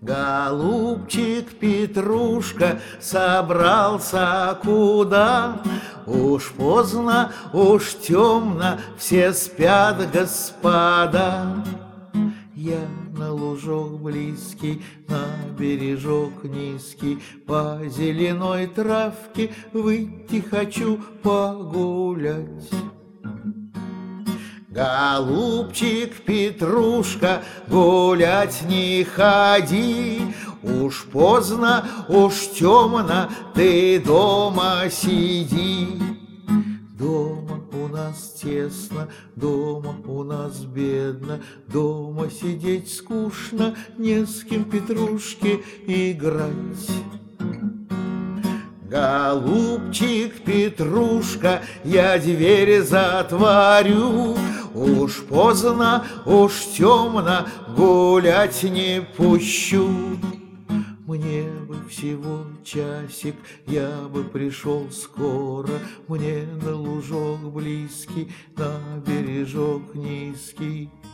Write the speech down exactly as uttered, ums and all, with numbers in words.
Голубчик Петрушка собрался куда? Уж поздно, уж темно, все спят, господа. Я на лужок близкий, на бережок низкий, по зеленой травке выйти хочу погулять. Голубчик Петрушка, гулять не ходи, уж поздно, уж темно, ты дома сиди. Дома у нас тесно, дома у нас бедно, дома сидеть скучно, не с кем Петрушке играть. Голубчик Петрушка, я дверь затворю, уж поздно, уж темно, гулять не пущу. Мне бы всего часик, я бы пришел скоро, мне на лужок близкий, на бережок низкий.